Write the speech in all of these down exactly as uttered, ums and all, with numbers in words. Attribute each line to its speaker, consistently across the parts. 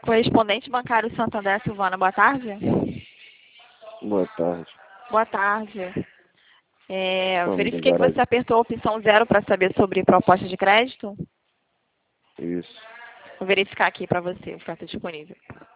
Speaker 1: Correspondente bancário Santander, Silvana, boa tarde.
Speaker 2: Boa tarde.
Speaker 1: Boa tarde. É,
Speaker 2: Vamos
Speaker 1: verifiquei que
Speaker 2: ligar
Speaker 1: você apertou a opção zero para saber sobre proposta de crédito.
Speaker 2: Isso.
Speaker 1: Vou verificar aqui para você, oferta disponível.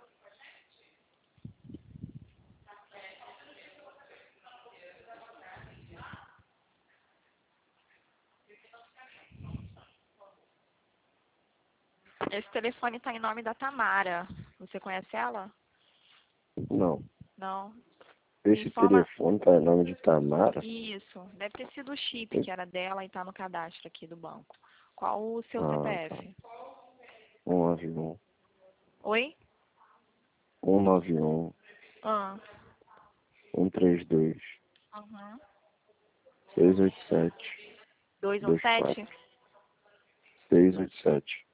Speaker 1: Esse telefone está em nome da Tamara. Você conhece ela?
Speaker 2: Não.
Speaker 1: Não.
Speaker 2: Esse
Speaker 1: Informa...
Speaker 2: telefone tá em nome de Tamara?
Speaker 1: Isso. Deve ter sido o chip que era dela e está no cadastro aqui do banco. Qual o seu
Speaker 2: Ah,
Speaker 1: C P F?
Speaker 2: um nove um.
Speaker 1: Oi?
Speaker 2: um nove um.
Speaker 1: Ah.
Speaker 2: um três dois.
Speaker 1: Uhum.
Speaker 2: seis oito sete.
Speaker 1: dois um
Speaker 2: dois
Speaker 1: sete?
Speaker 2: quatro. seis oito sete.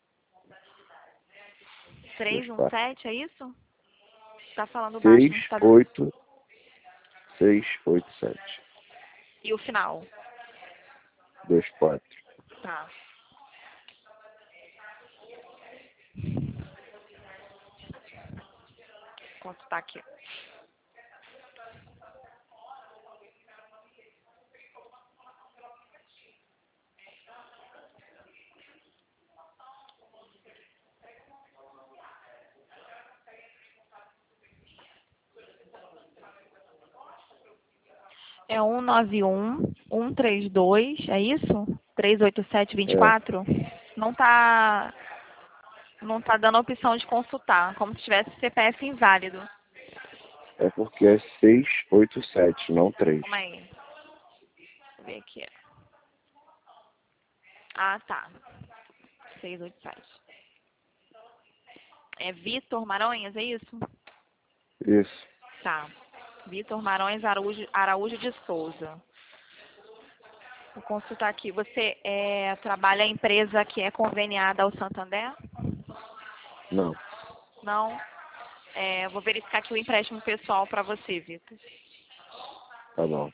Speaker 1: três
Speaker 2: dois
Speaker 1: um
Speaker 2: quatro.
Speaker 1: sete, é isso? Tá falando baixo,
Speaker 2: seis
Speaker 1: não está dando.
Speaker 2: oito. seis oito sete.
Speaker 1: E o final?
Speaker 2: dois quatro.
Speaker 1: Tá. Quanto tá aqui? É um nove um, um três dois, é isso? três oito sete, vinte e
Speaker 2: É.
Speaker 1: quatro? Não tá, não tá dando a opção de consultar, como se tivesse C P F inválido.
Speaker 2: É porque é seis oito sete, não três.
Speaker 1: Calma aí. Deixa eu ver aqui. Ah, tá. seis oito sete. É Vitor Maronhas, é isso?
Speaker 2: Isso.
Speaker 1: Tá. Vitor Maronhas Araújo, Araújo de Souza. Vou consultar aqui. Você é, trabalha em empresa que é conveniada ao Santander?
Speaker 2: Não.
Speaker 1: Não? É, vou verificar aqui o empréstimo pessoal para você, Vitor.
Speaker 2: Tá bom.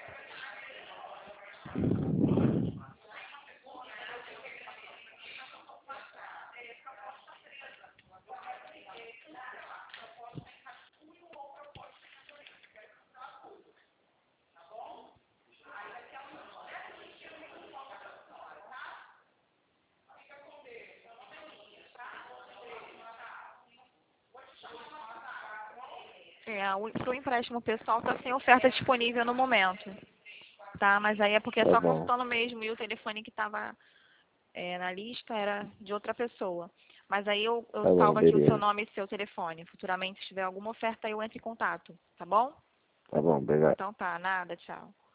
Speaker 1: É, o seu empréstimo pessoal está sem oferta disponível no momento. Tá? Mas aí é porque é
Speaker 2: Tá
Speaker 1: só
Speaker 2: bom.
Speaker 1: consultando mesmo e o telefone que estava é, na lista era de outra pessoa. Mas aí eu, eu
Speaker 2: Tá bom,
Speaker 1: salvo aqui o seu
Speaker 2: beleza.
Speaker 1: nome e seu telefone. Futuramente, se tiver alguma oferta, eu entro em contato. Tá bom?
Speaker 2: Tá bom, obrigado.
Speaker 1: Então tá, nada, tchau.